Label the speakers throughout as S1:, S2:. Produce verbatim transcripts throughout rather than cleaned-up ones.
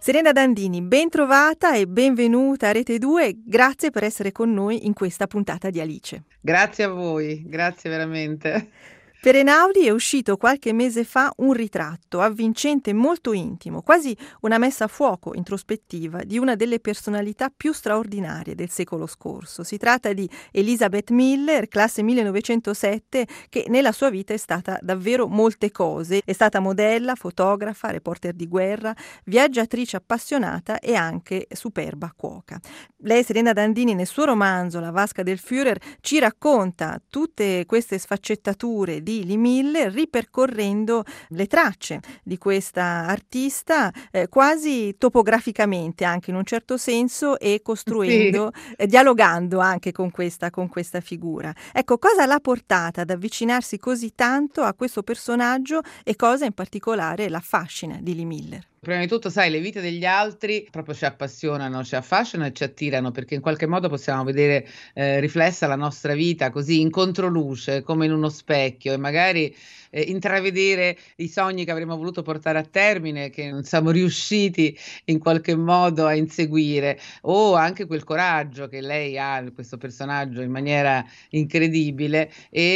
S1: Serena Dandini, ben trovata e benvenuta a Rete due, grazie per essere con noi in questa puntata di Alice.
S2: Grazie a voi, grazie veramente.
S1: Per Einaudi è uscito qualche mese fa un ritratto avvincente e molto intimo, quasi una messa a fuoco introspettiva di una delle personalità più straordinarie del secolo scorso. Si tratta di Elizabeth Miller, classe millenovecentosette, che nella sua vita è stata davvero molte cose. È stata modella, fotografa, reporter di guerra, viaggiatrice appassionata e anche superba cuoca. Lei, Serena Dandini, nel suo romanzo La vasca del Führer, ci racconta tutte queste sfaccettature di Lee Miller, ripercorrendo le tracce di questa artista eh, quasi topograficamente, anche in un certo senso, e costruendo,
S2: Sì.
S1: eh, dialogando anche con questa, con questa figura. Ecco, cosa l'ha portata ad avvicinarsi così tanto a questo personaggio e cosa in particolare l'affascina di Lee Miller?
S2: Prima di tutto, sai, le vite degli altri proprio ci appassionano, ci affascinano e ci attirano, perché in qualche modo possiamo vedere eh, riflessa la nostra vita così in controluce, come in uno specchio, e magari eh, intravedere i sogni che avremmo voluto portare a termine, che non siamo riusciti in qualche modo a inseguire, o anche quel coraggio che lei ha, questo personaggio, in maniera incredibile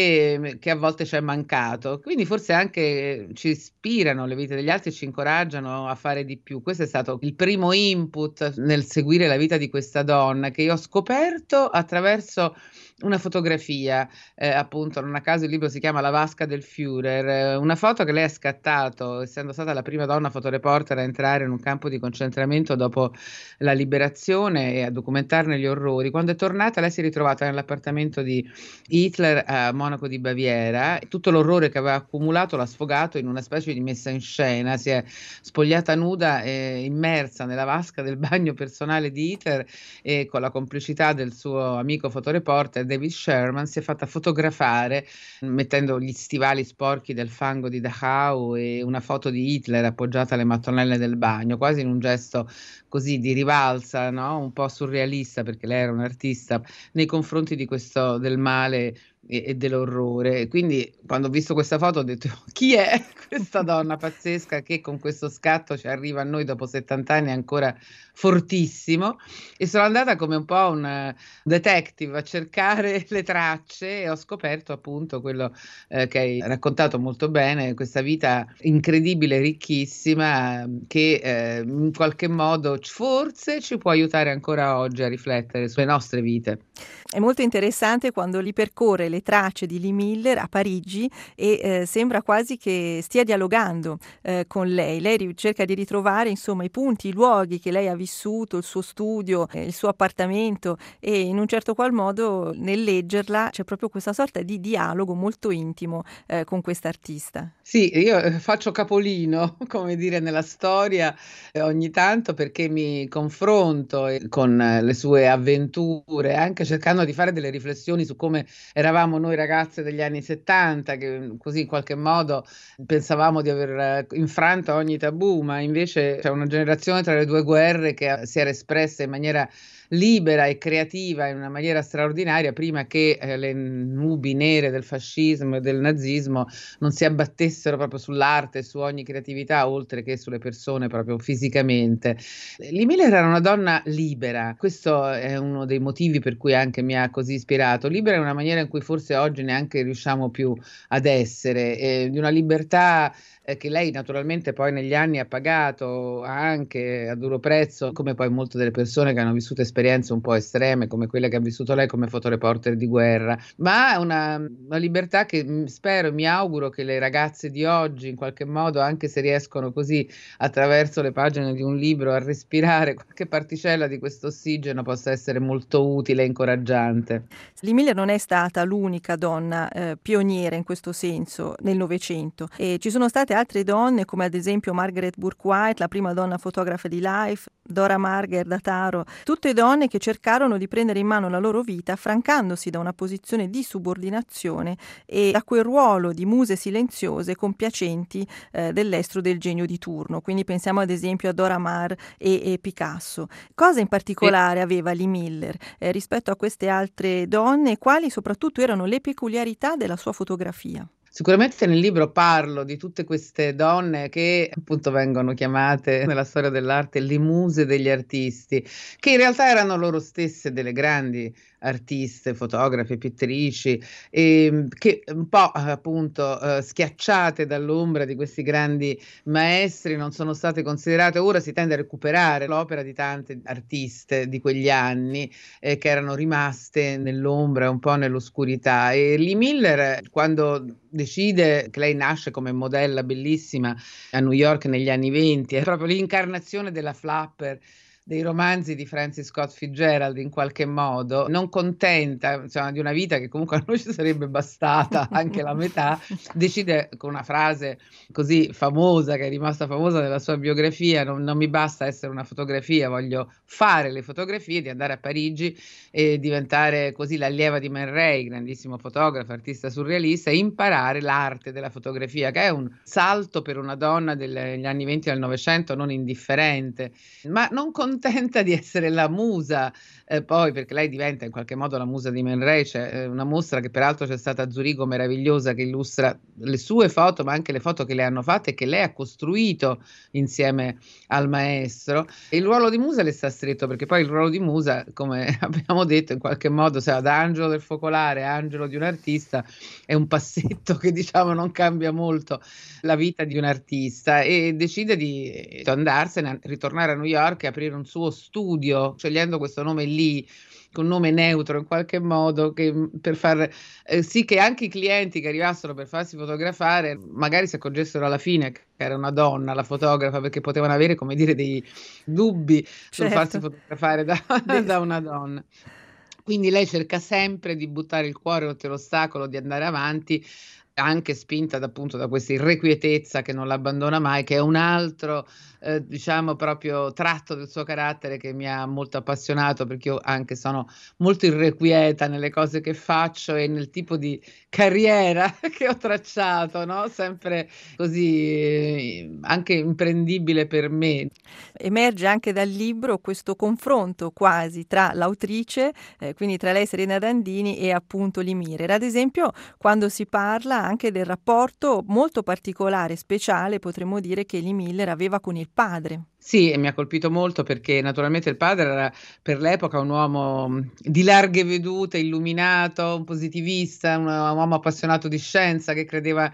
S2: e che a volte ci è mancato. Quindi forse anche ci ispirano le vite degli altri, ci incoraggiano a fare di più. Questo è stato il primo input nel seguire la vita di questa donna, che io ho scoperto attraverso una fotografia, eh, appunto, non a caso il libro si chiama La vasca del Führer, eh, una foto che lei ha scattato, essendo stata la prima donna fotoreporter a entrare in un campo di concentramento dopo la liberazione e a documentarne gli orrori. Quando è tornata, lei si è ritrovata nell'appartamento di Hitler a Monaco di Baviera. Tutto l'orrore che aveva accumulato l'ha sfogato in una specie di messa in scena, si è spogliata nuda e immersa nella vasca del bagno personale di Hitler, e con la complicità del suo amico fotoreporter David Sherman si è fatta fotografare mettendo gli stivali sporchi del fango di Dachau e una foto di Hitler appoggiata alle mattonelle del bagno, quasi in un gesto così di rivalsa, no? Un po' surrealista, perché lei era un'artista nei confronti di questo del male e, e dell'orrore. Quindi quando ho visto questa foto ho detto: chi è questa donna pazzesca che con questo scatto ci arriva a noi dopo settanta anni ancora fortissimo? E sono andata come un po' un detective a cercare le tracce e ho scoperto appunto quello eh, che hai raccontato molto bene, questa vita incredibile, ricchissima, che eh, in qualche modo forse ci può aiutare ancora oggi a riflettere sulle nostre vite.
S1: È molto interessante quando li percorre le tracce di Lee Miller a Parigi e eh, sembra quasi che stia dialogando eh, con lei. Lei cerca di ritrovare insomma i punti, i luoghi che lei ha vissuto, il suo studio, eh, il suo appartamento, e in un certo qual modo nel leggerla c'è proprio questa sorta di dialogo molto intimo eh, con questa artista.
S2: Sì, io eh, faccio capolino, come dire, nella storia eh, ogni tanto, perché mi confronto eh, con eh, le sue avventure, anche cercando di fare delle riflessioni su come eravamo noi ragazze degli anni settanta, che mm, così in qualche modo pensavamo di aver eh, infranto ogni tabù, ma invece c'è una generazione tra le due guerre che eh, si era espressa in maniera libera e creativa, in una maniera straordinaria, prima che eh, le nubi nere del fascismo e del nazismo non si abbattessero proprio sull'arte, su ogni creatività, oltre che sulle persone proprio fisicamente. Lee Miller era una donna libera, questo è uno dei motivi per cui anche mi ha così ispirato. Libera in una maniera in cui forse oggi neanche riusciamo più ad essere, eh, di una libertà eh, che lei naturalmente poi negli anni ha pagato anche a duro prezzo, come poi molte delle persone che hanno vissuto esperienze un po' estreme, come quelle che ha vissuto lei come fotoreporter di guerra, ma è una, una libertà che mh, spero e mi auguro che le ragazze di oggi in qualche modo, anche se riescono così attraverso le pagine di un libro a respirare qualche particella di questo ossigeno, possa essere molto utile e incoraggiante.
S1: Lee Miller non è stata l'unica donna eh, pioniera in questo senso nel Novecento, e ci sono state altre donne come ad esempio Margaret Bourke-White, la prima donna fotografa di Life, Dora Marger da Taro, tutte donne che cercarono di prendere in mano la loro vita affrancandosi da una posizione di subordinazione e da quel ruolo di muse silenziose compiacenti eh, dell'estro del genio di turno. Quindi pensiamo ad esempio a Dora Maar e, e Picasso. Cosa in particolare aveva Lee Miller eh, rispetto a queste altre donne, e quali soprattutto erano le peculiarità della sua fotografia?
S2: Sicuramente nel libro parlo di tutte queste donne che appunto vengono chiamate nella storia dell'arte le muse degli artisti, che in realtà erano loro stesse delle grandi artiste, fotografe, pittrici, ehm, che un po' appunto eh, schiacciate dall'ombra di questi grandi maestri non sono state considerate. Ora si tende a recuperare l'opera di tante artiste di quegli anni eh, che erano rimaste nell'ombra, un po' nell'oscurità. E Lee Miller, quando decide che lei nasce come modella bellissima a New York negli anni venti, è proprio l'incarnazione della flapper dei romanzi di Francis Scott Fitzgerald in qualche modo, non contenta insomma, di una vita che comunque a noi ci sarebbe bastata anche la metà, decide con una frase così famosa, che è rimasta famosa nella sua biografia: non, non mi basta essere una fotografia, voglio fare le fotografie, di andare a Parigi e diventare così l'allieva di Man Ray, grandissimo fotografo, artista surrealista, e imparare l'arte della fotografia, che è un salto per una donna degli anni venti del Novecento non indifferente, ma non contenta di essere la musa, eh, poi perché lei diventa in qualche modo la musa di Man Ray. C'è eh, una mostra che peraltro c'è stata a Zurigo meravigliosa, che illustra le sue foto, ma anche le foto che le hanno fatte e che lei ha costruito insieme al maestro. E il ruolo di musa le sta stretto, perché poi il ruolo di musa, come abbiamo detto, in qualche modo, se da angelo del focolare a angelo di un artista, è un passetto che diciamo non cambia molto la vita di un artista, e decide di andarsene, ritornare a New York e aprire un suo studio, scegliendo questo nome lì, con un nome neutro in qualche modo, che, per far eh, sì che anche i clienti che arrivassero per farsi fotografare magari si accorgessero alla fine che era una donna la fotografa, perché potevano avere, come dire, dei dubbi sul
S1: Certo.
S2: farsi fotografare da, da una donna. Quindi lei cerca sempre di buttare il cuore oltre l'ostacolo, di andare avanti, anche spinta da, appunto, da questa irrequietezza che non l'abbandona mai, che è un altro eh, diciamo proprio tratto del suo carattere che mi ha molto appassionato, perché io anche sono molto irrequieta nelle cose che faccio e nel tipo di carriera che ho tracciato, no? Sempre così eh, anche imprendibile per me.
S1: Emerge anche dal libro questo confronto quasi tra l'autrice, eh, quindi tra lei, Serena Dandini, e appunto Lee Miller. Ad esempio, quando si parla anche del rapporto molto particolare, speciale, potremmo dire, che Lee Miller aveva con il padre.
S2: Sì, e mi ha colpito molto perché naturalmente il padre era per l'epoca un uomo di larghe vedute, illuminato, un positivista, un, un uomo appassionato di scienza che credeva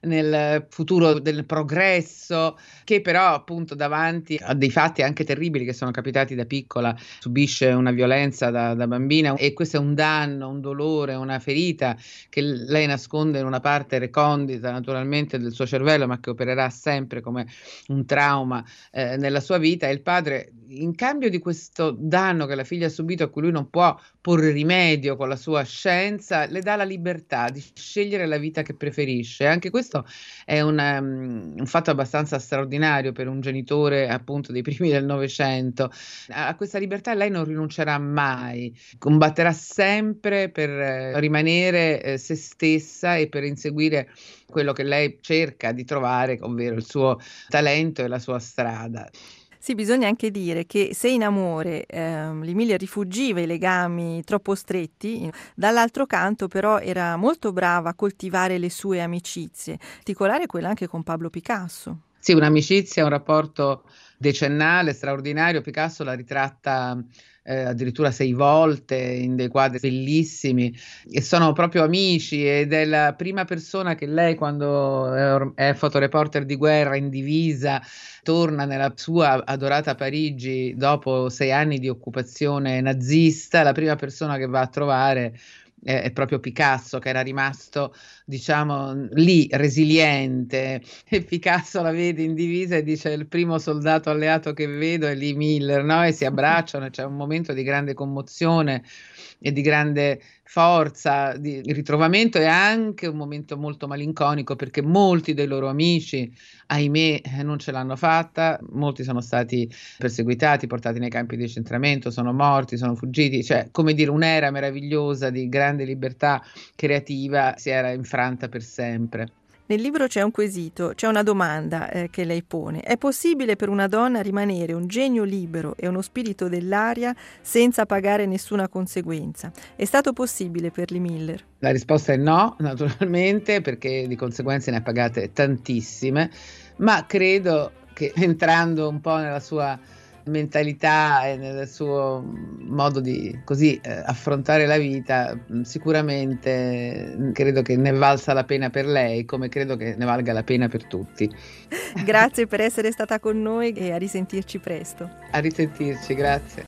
S2: nel futuro del progresso, che però appunto davanti a dei fatti anche terribili che sono capitati da piccola, subisce una violenza da, da bambina, e questo è un danno, un dolore, una ferita che lei nasconde in una parte recondita naturalmente del suo cervello, ma che opererà sempre come un trauma eh, nella sua vita. E il padre, in cambio di questo danno che la figlia ha subito, a cui lui non può porre rimedio con la sua scienza, le dà la libertà di scegliere la vita che preferisce. Anche questo è un, um, un fatto abbastanza straordinario per un genitore appunto dei primi del Novecento. A questa libertà lei non rinuncerà mai, combatterà sempre per eh, rimanere eh, se stessa e per inseguire quello che lei cerca di trovare, ovvero il suo talento e la sua strada.
S1: Sì, bisogna anche dire che se in amore ehm, Lee Miller rifuggiva i legami troppo stretti, dall'altro canto però era molto brava a coltivare le sue amicizie, in particolare quella anche con Pablo Picasso.
S2: Sì, un'amicizia, un rapporto decennale, straordinario. Picasso la ritratta eh, addirittura sei volte in dei quadri bellissimi, e sono proprio amici, ed è la prima persona che lei, quando è, è fotoreporter di guerra in divisa, torna nella sua adorata Parigi dopo sei anni di occupazione nazista, la prima persona che va a trovare è, è proprio Picasso, che era rimasto, diciamo, lì resiliente. E Picasso la vede in divisa e dice: il primo soldato alleato che vedo è Lee Miller, no? E si abbracciano, c'è un momento di grande commozione e di grande forza, di ritrovamento, e anche un momento molto malinconico, perché molti dei loro amici, ahimè, non ce l'hanno fatta, molti sono stati perseguitati, portati nei campi di decentramento, sono morti, sono fuggiti, cioè, come dire, un'era meravigliosa di grande libertà creativa si era infranta per sempre.
S1: Nel libro c'è un quesito, c'è una domanda eh, che lei pone. È possibile per una donna rimanere un genio libero e uno spirito dell'aria senza pagare nessuna conseguenza? È stato possibile per Lee Miller?
S2: La risposta è no, naturalmente, perché di conseguenze ne ha pagate tantissime, ma credo che entrando un po' nella sua mentalità e nel suo modo di così eh, affrontare la vita, sicuramente mh, credo che ne valsa la pena per lei, come credo che ne valga la pena per tutti.
S1: Grazie per essere stata con noi e a risentirci presto.
S2: A risentirci, grazie.